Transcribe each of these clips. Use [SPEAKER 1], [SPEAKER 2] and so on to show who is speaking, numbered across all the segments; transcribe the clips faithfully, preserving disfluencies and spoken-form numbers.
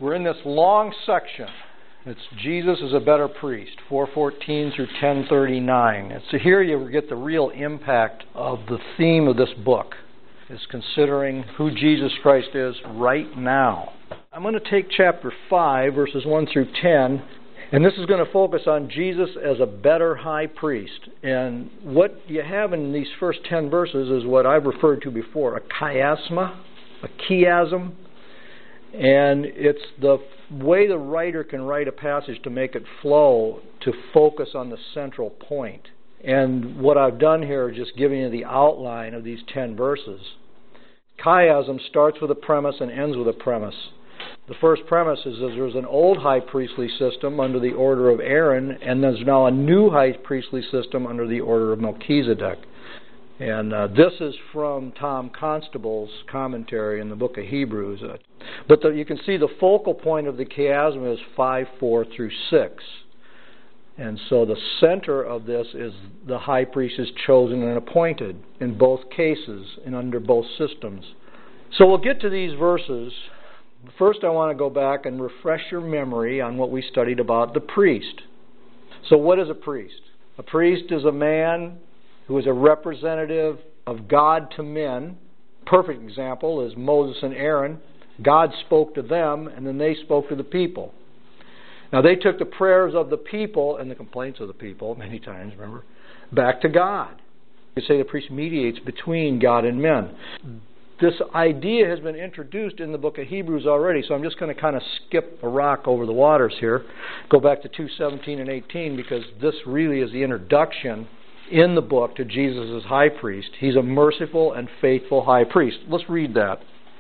[SPEAKER 1] We're in this long section. It's Jesus is a better priest, four fourteen through ten thirty-nine. And so here you get the real impact of the theme of this book, is considering who Jesus Christ is right now. I'm going to take chapter five, verses one through ten, and this is going to focus on Jesus as a better high priest. And what you have in these first ten verses is what I've referred to before, a chiasma, a chiasm. And it's the way the writer can write a passage to make it flow, to focus on the central point. And what I've done here is just giving you the outline of these ten verses. Chiasm starts with a premise and ends with a premise. The first premise is that there's an old high priestly system under the order of Aaron, and there's now a new high priestly system under the order of Melchizedek. And uh, this is from Tom Constable's commentary in the book of Hebrews. Uh, but the, you can see the focal point of the chiasm is five four through six. And so the center of this is the high priest is chosen and appointed in both cases and under both systems. So we'll get to these verses. First, I want to go back and refresh your memory on what we studied about the priest. So what is a priest? A priest is a man who is a representative of God to men. Perfect example is Moses and Aaron. God spoke to them, and then they spoke to the people. Now, they took the prayers of the people and the complaints of the people, many times, remember, back to God. You say the priest mediates between God and men. This idea has been introduced in the book of Hebrews already, so I'm just going to kind of skip a rock over the waters here. Go back to two seventeen and eighteen, because this really is the introduction in the book to Jesus as high priest. He's a merciful and faithful high priest. Let's read that.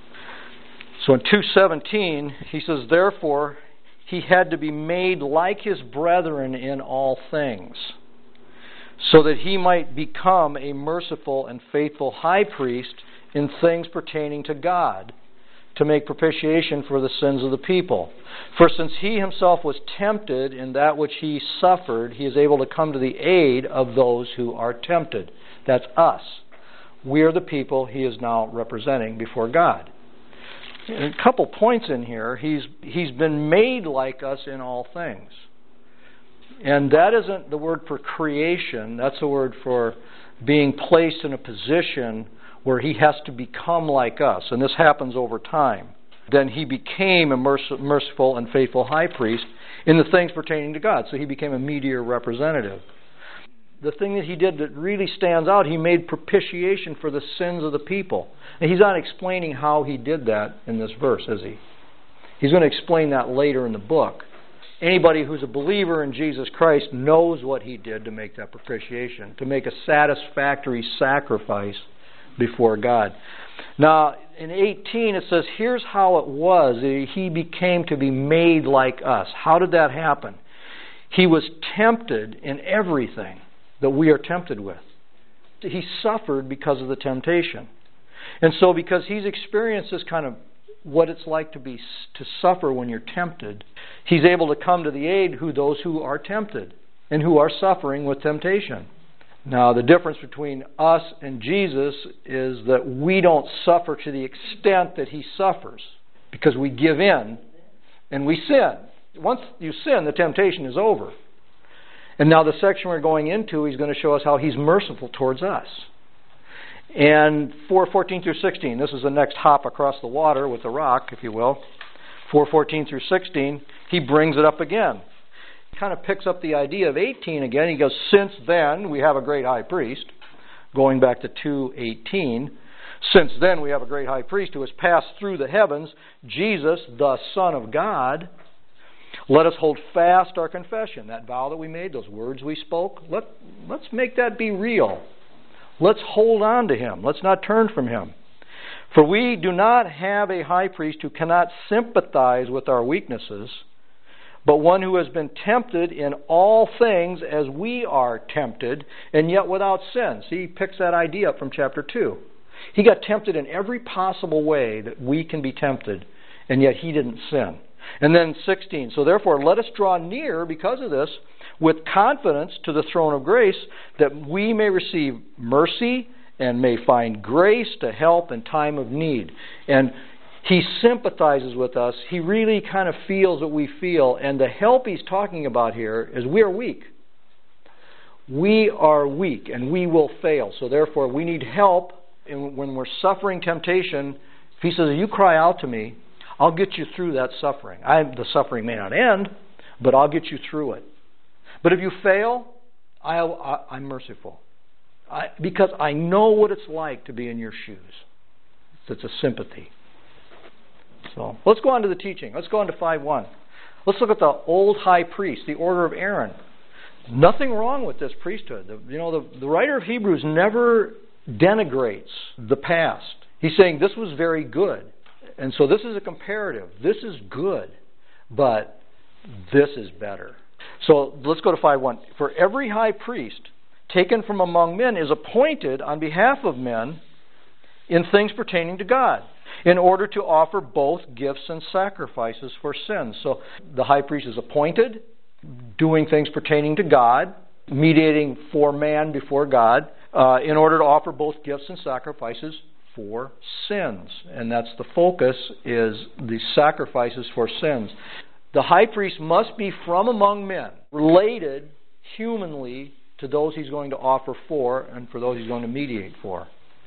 [SPEAKER 1] So in two seventeen, he says, therefore, he had to be made like his brethren in all things, so that he might become a merciful and faithful high priest in things pertaining to God, to make propitiation for the sins of the people. For since he himself was tempted in that which he suffered, he is able to come to the aid of those who are tempted. That's us. We are the people he is now representing before God. A couple points in here. He's, he's been made like us in all things. And that isn't the word for creation. That's the word for being placed in a position where he has to become like us. And this happens over time. Then he became a merciful and faithful high priest in the things pertaining to God. So he became a mediator representative. The thing that he did that really stands out, he made propitiation for the sins of the people. And he's not explaining how he did that in this verse, is he? He's going to explain that later in the book. Anybody who's a believer in Jesus Christ knows what he did to make that propitiation, to make a satisfactory sacrifice before God. Now, in eighteen, it says, here's how it was. He became to be made like us. How did that happen? He was tempted in everything that we are tempted with. He suffered because of the temptation. And so because he's experienced this kind of what it's like to be to suffer when you're tempted, he's able to come to the aid who those who are tempted and who are suffering with temptation. Now, the difference between us and Jesus is that we don't suffer to the extent that he suffers, because we give in and we sin. Once you sin, the temptation is over. And now the section we're going into, he's going to show us how he's merciful towards us. And four fourteen through sixteen, this is the next hop across the water with the rock, if you will. four fourteen through sixteen, he brings it up again. Kind of picks up the idea of eighteen again. He goes, since then we have a great high priest, going back to two eighteen. Since then we have a great high priest who has passed through the heavens, Jesus, the Son of God. Let us hold fast our confession, that vow that we made, those words we spoke. Let, let's make that be real. Let's hold on to him. Let's not turn from him. For we do not have a high priest who cannot sympathize with our weaknesses, but one who has been tempted in all things as we are tempted, and yet without sin. See, he picks that idea up from chapter two. He got tempted in every possible way that we can be tempted, and yet he didn't sin. And then sixteen, so therefore let us draw near because of this with confidence to the throne of grace, that we may receive mercy and may find grace to help in time of need. And He sympathizes with us. He really kind of feels what we feel. And the help he's talking about here is we are weak. We are weak and we will fail. So therefore we need help. And when we're suffering temptation, if he says, if you cry out to me, I'll get you through that suffering. I, the suffering may not end, but I'll get you through it. But if you fail, I, I, I'm merciful. I, because I know what it's like to be in your shoes. It's a sympathy. So let's go on to the teaching. Let's go on to five one. Let's look at the old high priest, the order of Aaron. Nothing wrong with this priesthood. The, you know, the, the writer of Hebrews never denigrates the past. He's saying this was very good. And so this is a comparative. This is good, but this is better. So let's go to five one. For every high priest taken from among men is appointed on behalf of men in things pertaining to God, in order to offer both gifts and sacrifices for sins. So the high priest is appointed, doing things pertaining to God, mediating for man before God, uh, in order to offer both gifts and sacrifices for sins. And that's the focus, is the sacrifices for sins. The high priest must be from among men, related humanly to those he's going to offer for and for those he's going to mediate for.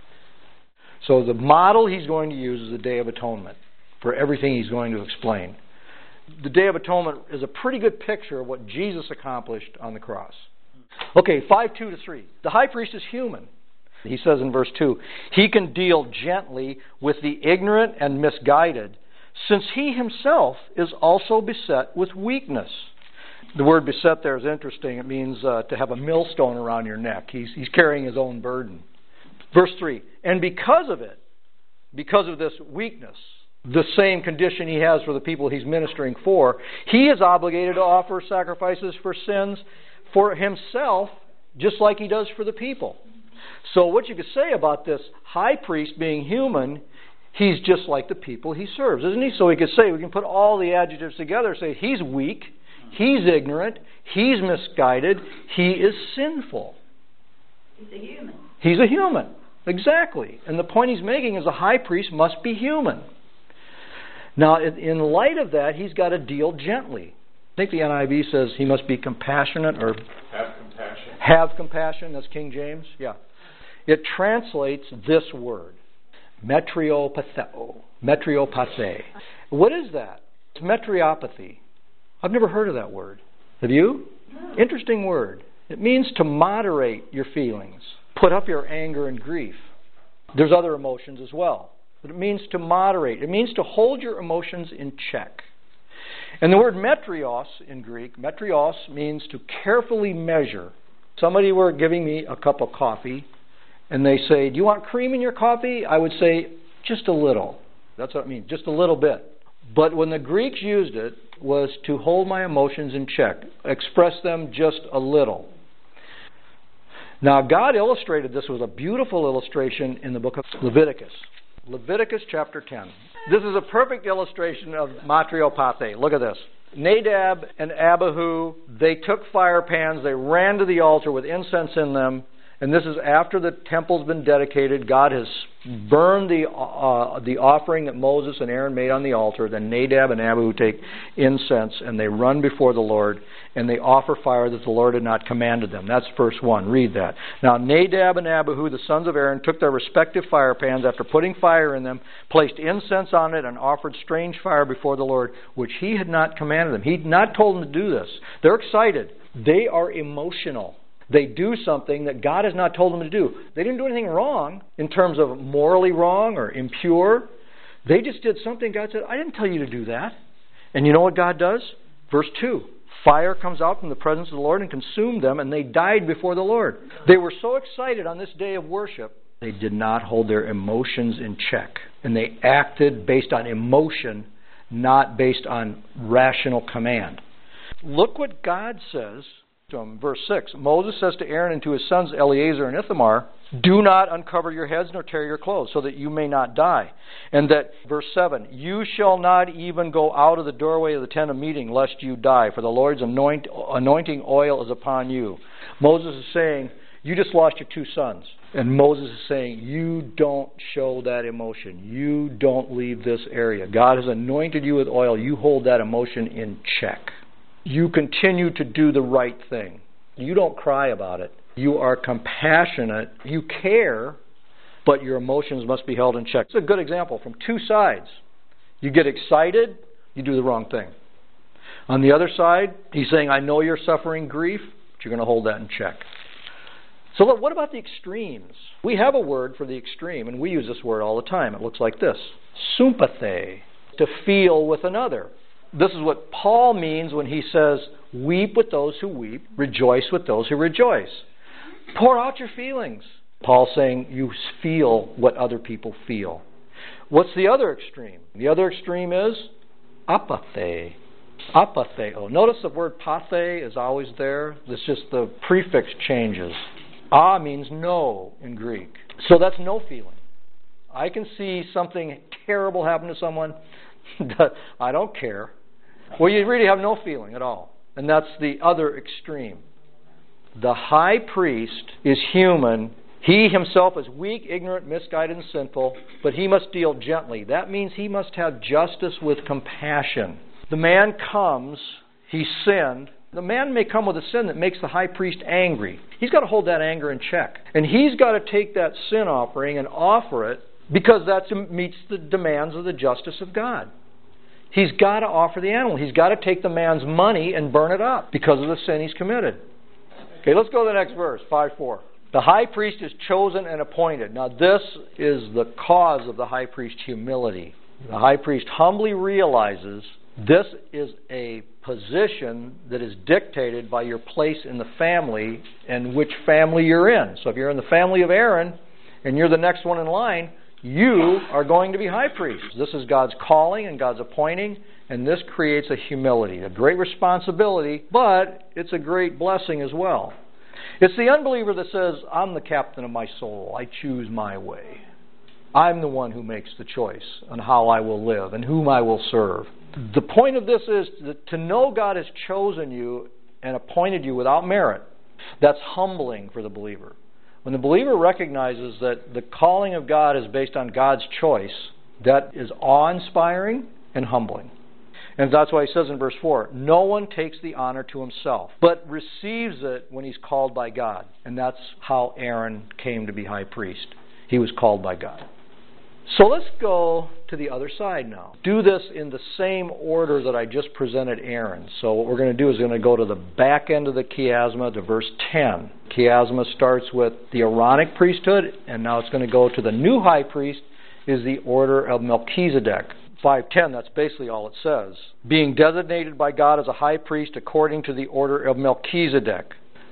[SPEAKER 1] So the model he's going to use is the Day of Atonement for everything he's going to explain. The Day of Atonement is a pretty good picture of what Jesus accomplished on the cross. Okay, five two to three. The high priest is human. He says in verse two, he can deal gently with the ignorant and misguided, since he himself is also beset with weakness. The word beset there is interesting. It means uh, to have a millstone around your neck. He's, he's carrying his own burden. Verse three, and because of it, because of this weakness, the same condition he has for the people he's ministering for, he is obligated to offer sacrifices for sins for himself, just like he does for the people. So what you could say about this high priest being human, he's just like the people he serves, isn't he? So we could say, we can put all the adjectives together, say he's weak, he's ignorant, he's misguided, he is sinful.
[SPEAKER 2] He's a human.
[SPEAKER 1] He's a human. Exactly. And the point he's making is a high priest must be human. Now, in light of that, he's got to deal gently. I think the N I V says he must be compassionate or
[SPEAKER 3] have compassion.
[SPEAKER 1] Have compassion. That's King James. Yeah. It translates this word, metriopatheo. Metriopathe. What is that? It's metriopathy. I've never heard of that word. Have you?
[SPEAKER 2] No.
[SPEAKER 1] Interesting word. It means to moderate your feelings. Put up your anger and grief. There's other emotions as well. But it means to moderate. It means to hold your emotions in check. And the word metrios in Greek, metrios means to carefully measure. Somebody were giving me a cup of coffee, and they say, do you want cream in your coffee? I would say, just a little. That's what it means, just a little bit. But when the Greeks used it, was to hold my emotions in check, express them just a little. Now, God illustrated this with a beautiful illustration in the book of Leviticus. Leviticus chapter ten. This is a perfect illustration of metriopathe. Look at this. Nadab and Abihu, they took fire pans, they ran to the altar with incense in them, and this is after the temple's been dedicated. God has burned the uh, the offering that Moses and Aaron made on the altar. Then Nadab and Abihu take incense, and they run before the Lord, and they offer fire that the Lord had not commanded them. That's verse one. Read that. Now Nadab and Abihu, the sons of Aaron, took their respective fire pans after putting fire in them, placed incense on it, and offered strange fire before the Lord, which he had not commanded them. He had not told them to do this. They're excited. They are emotional. They do something that God has not told them to do. They didn't do anything wrong in terms of morally wrong or impure. They just did something God said, I didn't tell you to do that. And you know what God does? Verse two. Fire comes out from the presence of the Lord and consumed them, and they died before the Lord. They were so excited on this day of worship, they did not hold their emotions in check. And they acted based on emotion, not based on rational command. Look what God says. Verse six, Moses says to Aaron and to his sons Eleazar and Ithamar, do not uncover your heads nor tear your clothes, so that you may not die. And that, verse seven, you shall not even go out of the doorway of the tent of meeting, lest you die, for the Lord's anoint, anointing oil is upon you. Moses is saying, you just lost your two sons. And Moses is saying, you don't show that emotion. You don't leave this area. God has anointed you with oil. You hold that emotion in check. You continue to do the right thing. You don't cry about it. You are compassionate. You care, but your emotions must be held in check. It's a good example from two sides. You get excited, you do the wrong thing. On the other side, he's saying, I know you're suffering grief, but you're going to hold that in check. So look, what about the extremes? We have a word for the extreme, and we use this word all the time. It looks like this. Sympathy, to feel with another. This is what Paul means when he says, weep with those who weep, rejoice with those who rejoice. Pour out your feelings. Paul's saying you feel what other people feel. What's the other extreme? The other extreme is apathy. Apatheo. Notice the word pathe is always there. It's just the prefix changes. A means no in Greek. So that's no feeling. I can see something terrible happen to someone. I don't care. Well, you really have no feeling at all. And that's the other extreme. The high priest is human. He himself is weak, ignorant, misguided, and sinful, but he must deal gently. That means he must have justice with compassion. The man comes, he sinned. The man may come with a sin that makes the high priest angry. He's got to hold that anger in check. And he's got to take that sin offering and offer it because that meets the demands of the justice of God. He's got to offer the animal. He's got to take the man's money and burn it up because of the sin he's committed. Okay, let's go to the next verse, five four. The high priest is chosen and appointed. Now this is the cause of the high priest's humility. The high priest humbly realizes this is a position that is dictated by your place in the family and which family you're in. So if you're in the family of Aaron and you're the next one in line, you are going to be high priest. This is God's calling and God's appointing, and this creates a humility, a great responsibility, but it's a great blessing as well. It's the unbeliever that says, I'm the captain of my soul. I choose my way. I'm the one who makes the choice on how I will live and whom I will serve. The point of this is that to know God has chosen you and appointed you without merit. That's humbling for the believer. When the believer recognizes that the calling of God is based on God's choice, that is awe-inspiring and humbling. And that's why he says in verse four, no one takes the honor to himself, but receives it when he's called by God. And that's how Aaron came to be high priest. He was called by God. So let's go to the other side now. Do this in the same order that I just presented Aaron. So what we're going to do is we're going to go to the back end of the chiasma to verse ten. Chiasma starts with the Aaronic priesthood, and now it's going to go to the new high priest, is the order of Melchizedek. five ten, that's basically all it says. Being designated by God as a high priest according to the order of Melchizedek.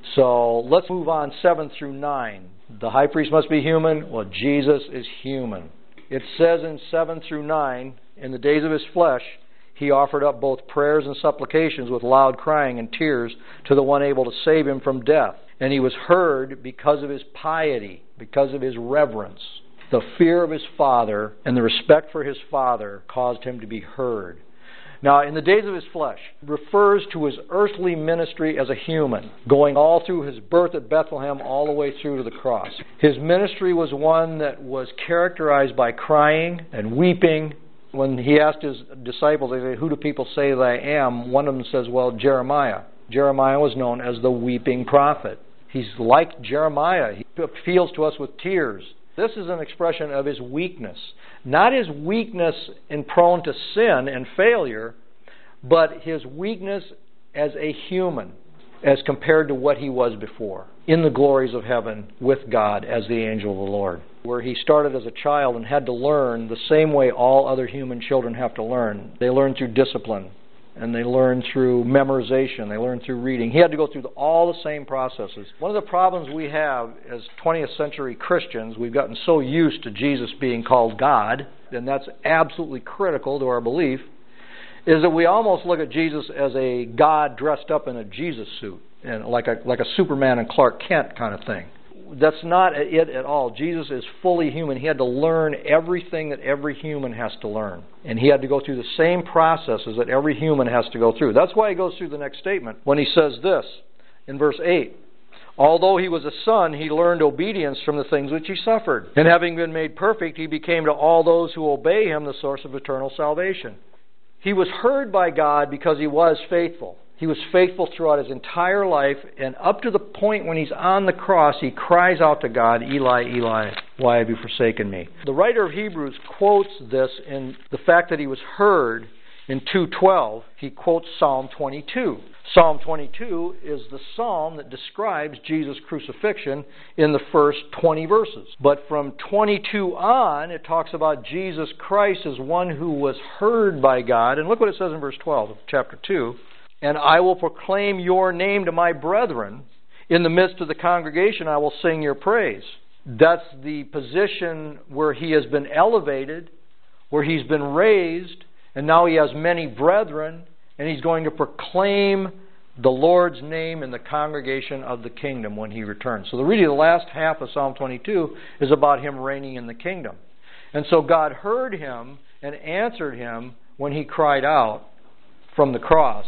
[SPEAKER 1] So let's move on seven through nine. The high priest must be human. Well, Jesus is human. It says in seven through nine, in the days of his flesh, he offered up both prayers and supplications with loud crying and tears to the one able to save him from death. And he was heard because of his piety, because of his reverence. The fear of his Father and the respect for his Father caused him to be heard. Now, in the days of his flesh, refers to his earthly ministry as a human, going all through his birth at Bethlehem all the way through to the cross. His ministry was one that was characterized by crying and weeping. When he asked his disciples, they say, who do people say that I am? One of them says, well, Jeremiah. Jeremiah was known as the weeping prophet. He's like Jeremiah. He appeals to us with tears. This is an expression of his weakness. Not his weakness in prone to sin and failure, but his weakness as a human as compared to what he was before, in the glories of heaven with God as the angel of the Lord, where he started as a child and had to learn the same way all other human children have to learn. They learn through discipline, and they learn through memorization, they learn through reading. He had to go through all the same processes. One of the problems we have as twentieth century Christians, we've gotten so used to Jesus being called God, and that's absolutely critical to our belief, is that we almost look at Jesus as a God dressed up in a Jesus suit, and like a like a Superman and Clark Kent kind of thing. That's not it at all. Jesus is fully human. He had to learn everything that every human has to learn. And he had to go through the same processes that every human has to go through. That's why he goes through the next statement when he says this in verse eight. Although he was a son, he learned obedience from the things which he suffered. And having been made perfect, he became to all those who obey him the source of eternal salvation. He was heard by God because he was faithful. He was faithful throughout his entire life, and up to the point when he's on the cross, he cries out to God, Eli, Eli, why have you forsaken me? The writer of Hebrews quotes this in the fact that he was heard in two twelve. He quotes Psalm twenty-two. Psalm twenty-two is the psalm that describes Jesus' crucifixion in the first twenty verses. But from twenty-two on, it talks about Jesus Christ as one who was heard by God. And look what it says in verse twelve of chapter two. And I will proclaim your name to my brethren. In the midst of the congregation I will sing your praise. That's the position where he has been elevated, where he's been raised, and now he has many brethren, and he's going to proclaim the Lord's name in the congregation of the kingdom when he returns. So the really the last half of Psalm twenty-two is about him reigning in the kingdom. And so God heard him and answered him when he cried out from the cross.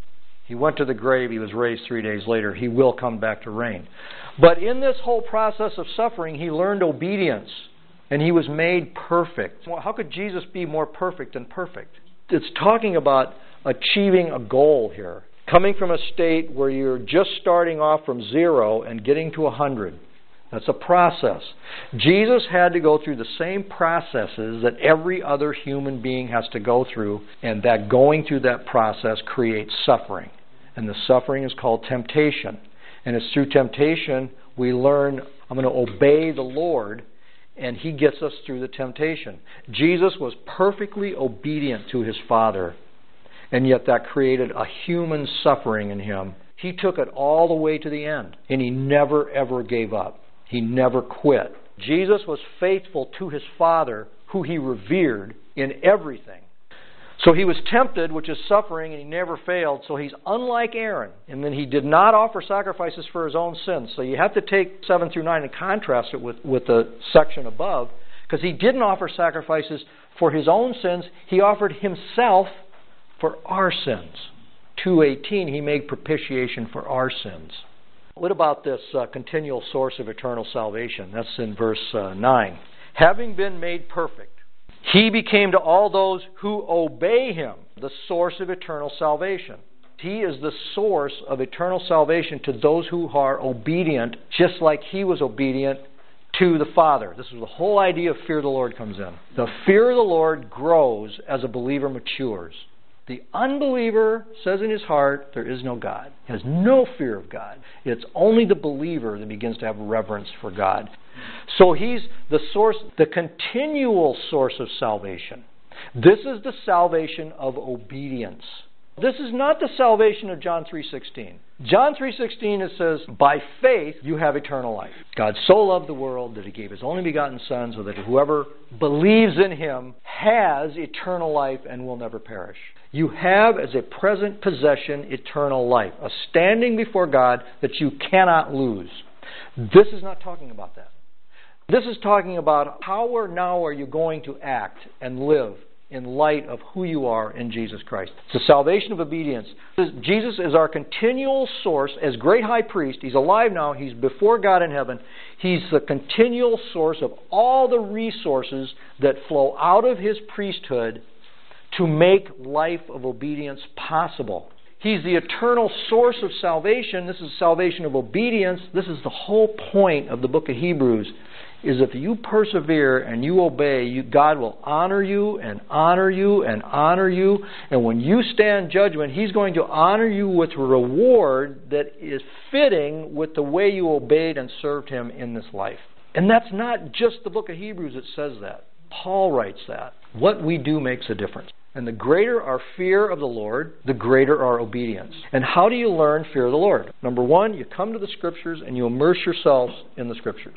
[SPEAKER 1] He went to the grave. He was raised three days later. He will come back to reign. But in this whole process of suffering, he learned obedience. And he was made perfect. Well, how could Jesus be more perfect than perfect? It's talking about achieving a goal here. Coming from a state where you're just starting off from zero and getting to a hundred. That's a process. Jesus had to go through the same processes that every other human being has to go through, and that going through that process creates suffering. And the suffering is called temptation. And it's through temptation we learn, I'm going to obey the Lord, and he gets us through the temptation. Jesus was perfectly obedient to his Father, and yet that created a human suffering in him. He took it all the way to the end, and he never ever gave up. He never quit. Jesus was faithful to his Father, who he revered in everything. So he was tempted, which is suffering, and he never failed. So he's unlike Aaron. And then he did not offer sacrifices for his own sins. So you have to take seven through nine and contrast it with, with the section above. Because he didn't offer sacrifices for his own sins. He offered himself for our sins. two eighteen, he made propitiation for our sins. What about this uh, continual source of eternal salvation? That's in verse uh, nine. Having been made perfect, he became to all those who obey him the source of eternal salvation. He is the source of eternal salvation to those who are obedient, just like he was obedient to the Father. This is the whole idea of fear of the Lord comes in. The fear of the Lord grows as a believer matures. The unbeliever says in his heart, there is no God. He has no fear of God. It's only the believer that begins to have reverence for God. So he's the source, the continual source of salvation. This is the salvation of obedience. This is not the salvation of John three sixteen. John three sixteen, it says, by faith you have eternal life. God so loved the world that he gave his only begotten Son so that whoever believes in him has eternal life and will never perish. You have as a present possession eternal life, a standing before God that you cannot lose. This is not talking about that. This is talking about how or now are you going to act and live in light of who you are in Jesus Christ. It's the salvation of obedience. Jesus is our continual source as great high priest. He's alive now. He's before God in heaven. He's the continual source of all the resources that flow out of his priesthood to make life of obedience possible. He's the eternal source of salvation. This is salvation of obedience. This is the whole point of the book of Hebrews, is if you persevere and you obey, you, God will honor you and honor you and honor you. And when you stand judgment, he's going to honor you with a reward that is fitting with the way you obeyed and served him in this life. And that's not just the book of Hebrews that says that. Paul writes that. What we do makes a difference. And the greater our fear of the Lord, the greater our obedience. And how do you learn fear of the Lord? Number one, you come to the Scriptures and you immerse yourselves in the Scriptures.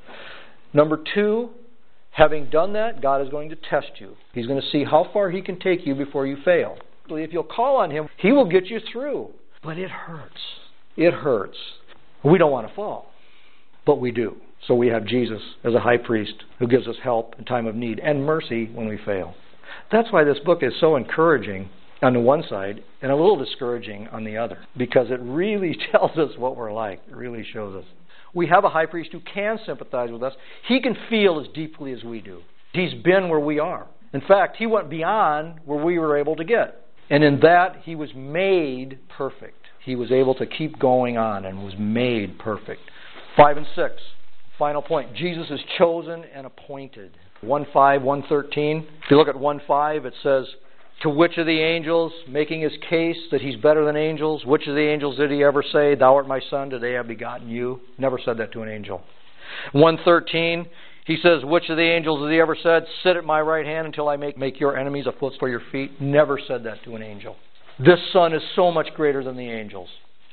[SPEAKER 1] Number two, having done that, God is going to test you. He's going to see how far he can take you before you fail. If you'll call on him, he will get you through. But it hurts. It hurts. We don't want to fall, but we do. So we have Jesus as a high priest who gives us help in time of need and mercy when we fail. That's why this book is so encouraging on the one side and a little discouraging on the other, because it really tells us what we're like. It really shows us. We have a high priest who can sympathize with us. He can feel as deeply as we do. He's been where we are. In fact, he went beyond where we were able to get. And in that, he was made perfect. He was able to keep going on and was made perfect. Five and six, final point. Jesus is chosen and appointed. one five, one thirteen. If you look at one five, it says, to which of the angels, making his case that he's better than angels, which of the angels did he ever say, thou art my son, today I have begotten you? Never said that to an angel. one thirteen, he says, which of the angels has he ever said, sit at my right hand until I make, make your enemies a footstool for your feet? Never said that to an angel. This son is so much greater than the angels.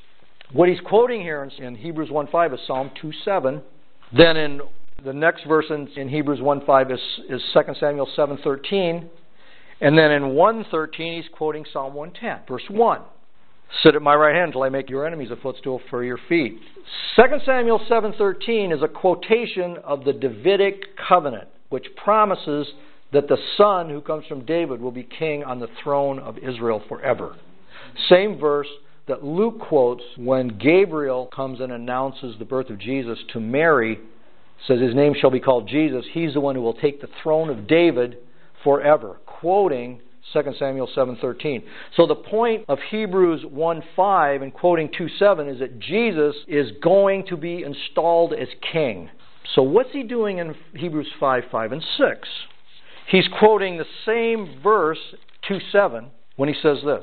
[SPEAKER 1] What he's quoting here in, in Hebrews one five is Psalm two seven. Then in the next verse in, in Hebrews one five is, is Second Samuel seven thirteen. And then in one thirteen, he's quoting Psalm one ten, verse one. Sit at my right hand until I make your enemies a footstool for your feet. Second Samuel seven thirteen is a quotation of the Davidic covenant, which promises that the son who comes from David will be king on the throne of Israel forever. Same verse that Luke quotes when Gabriel comes and announces the birth of Jesus to Mary, says his name shall be called Jesus. He's the one who will take the throne of David forever, quoting Second Samuel seven thirteen. So the point of Hebrews one five and quoting two seven is that Jesus is going to be installed as king. So what's he doing in Hebrews five five and six? He's quoting the same verse, two seven, when he says this.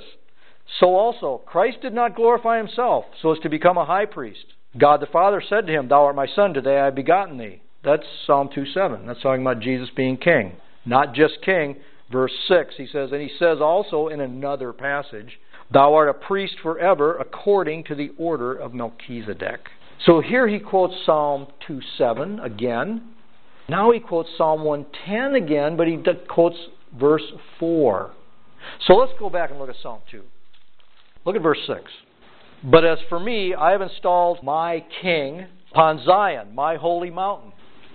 [SPEAKER 1] So also, Christ did not glorify himself so as to become a high priest. God the Father said to him, thou art my son, today I have begotten thee. That's Psalm two seven. That's talking about Jesus being king. Not just king. Verse six, he says, and he says also in another passage, thou art a priest forever according to the order of Melchizedek. So here he quotes Psalm two seven again. Now he quotes Psalm one ten again, but he quotes verse four. So let's go back and look at Psalm two. Look at verse six. But as for me, I have installed my king upon Zion, my holy mountain.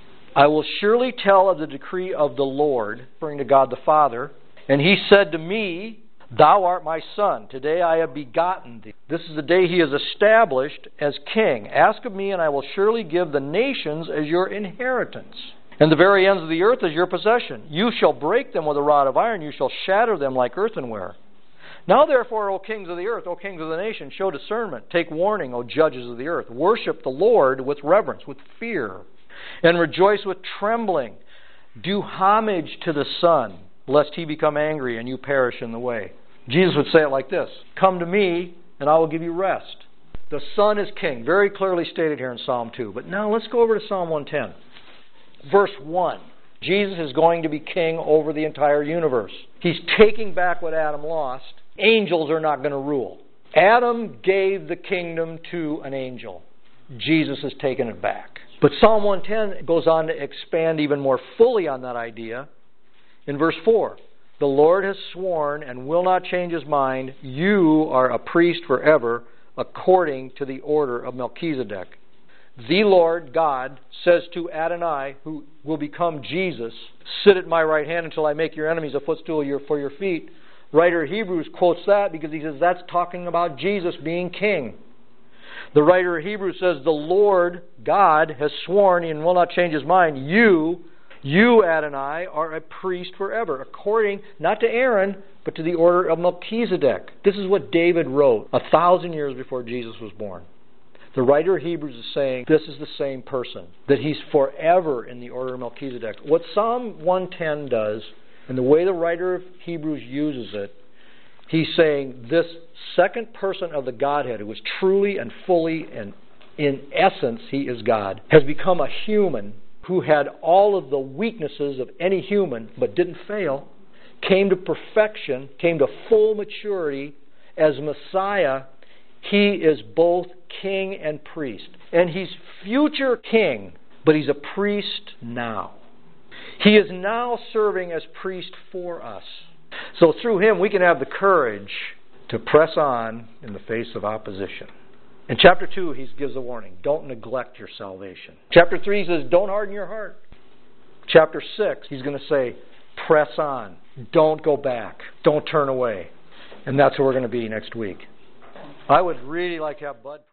[SPEAKER 1] I will surely tell of the decree of the Lord, referring to God the Father. And he said to me, thou art my son. Today I have begotten thee. This is the day he is established as king. Ask of me, and I will surely give the nations as your inheritance, and the very ends of the earth as your possession. You shall break them with a rod of iron. You shall shatter them like earthenware. Now therefore, O kings of the earth, O kings of the nations, show discernment. Take warning, O judges of the earth. Worship the Lord with reverence, with fear, and rejoice with trembling. Do homage to the Son, lest he become angry and you perish in the way. Jesus would say it like this, come to me and I will give you rest. The Son is king, very clearly stated here in Psalm two. But now let's go over to Psalm one ten. Verse one. Jesus is going to be king over the entire universe. He's taking back what Adam lost. Angels are not going to rule. Adam gave the kingdom to an angel. Jesus has taken it back. But Psalm one ten goes on to expand even more fully on that idea. In verse four, the Lord has sworn and will not change his mind. You are a priest forever according to the order of Melchizedek. The Lord God says to Adonai, who will become Jesus, sit at my right hand until I make your enemies a footstool for your feet. Writer of Hebrews quotes that because he says that's talking about Jesus being king. The writer of Hebrews says the Lord God has sworn and will not change his mind. You, you Adonai, are a priest forever, according not to Aaron, but to the order of Melchizedek. This is what David wrote a thousand years before Jesus was born. The writer of Hebrews is saying this is the same person, that he's forever in the order of Melchizedek. What Psalm one ten does, and the way the writer of Hebrews uses it, he's saying this second person of the Godhead, who is truly and fully and in essence he is God, has become a human who had all of the weaknesses of any human but didn't fail, came to perfection, came to full maturity as Messiah. He is both king and priest. And he's future king, but he's a priest now. He is now serving as priest for us. So through him we can have the courage to press on in the face of opposition. In chapter two he gives a warning. Don't neglect your salvation. Chapter three he says, don't harden your heart. Chapter six he's going to say, press on. Don't go back. Don't turn away. And that's where we're going to be next week. I would really like to have Bud